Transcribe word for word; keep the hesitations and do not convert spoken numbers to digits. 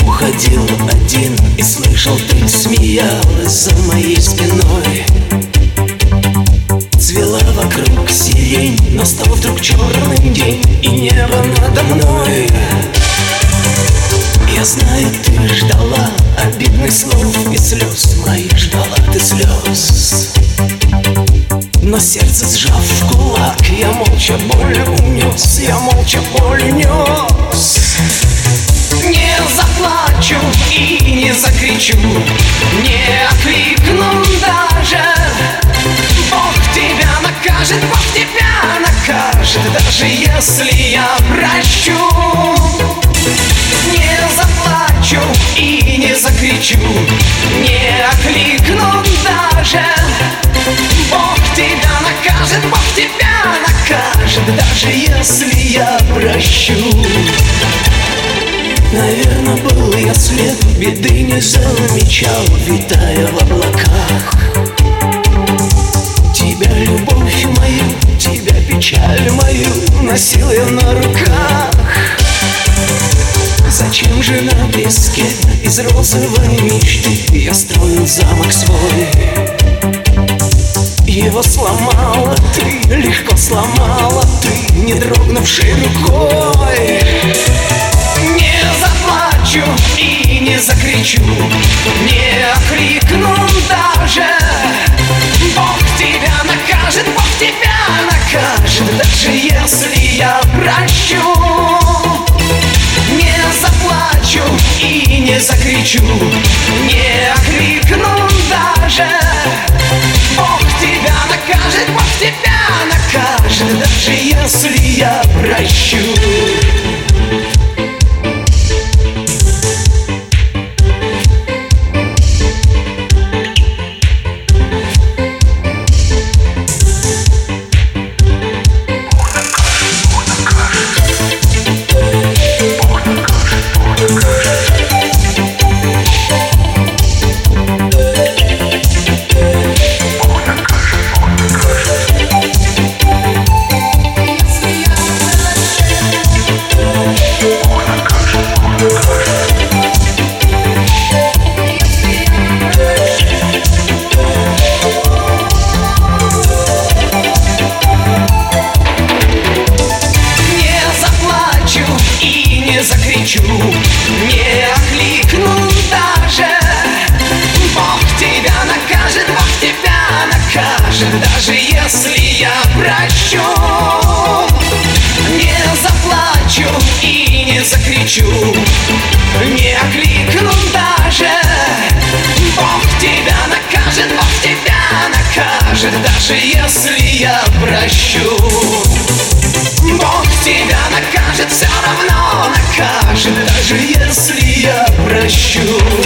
уходил один, и слышал, ты смеялась за моей спиной. Цвела вокруг сирень, настал вдруг черный день, и небо надо мной. Я знаю, ты ждала обидных слов и слез моих, ждала ты слез. Но сердце сжав в кулак, я молча боль унес, я молча боль унес. Не заплачу и не закричу, не окликну даже. Бог тебя накажет, Бог тебя накажет, даже если я прощу. Не заплачу и не закричу, не окликну даже. Бог тебя накажет, Бог тебя накажет, даже если я прощу. Наверно, был я след, беды не замечал, витая в облаках. Тебя, любовь мою, тебя, печаль мою, носил я на руках. Зачем же на песке из розовой мечты я строил замок свой? Его сломала ты, легко сломала ты, не дрогнувшей рукой. Не заплачу и не закричу, не окликну даже. Бог тебя накажет, Бог тебя накажет, даже если я прощу. Не заплачу и не закричу, не окликну даже. Бог тебя накажет, Бог тебя накажет, даже если я прощу. Закричу, не окликну даже. Бог тебя накажет, Бог тебя накажет, даже если я прощу. Не заплачу и не закричу, не окликну даже. Бог тебя накажет, Бог тебя накажет, даже если я прощу. Бог тебя накажет, все равно накажет, даже если я прощу.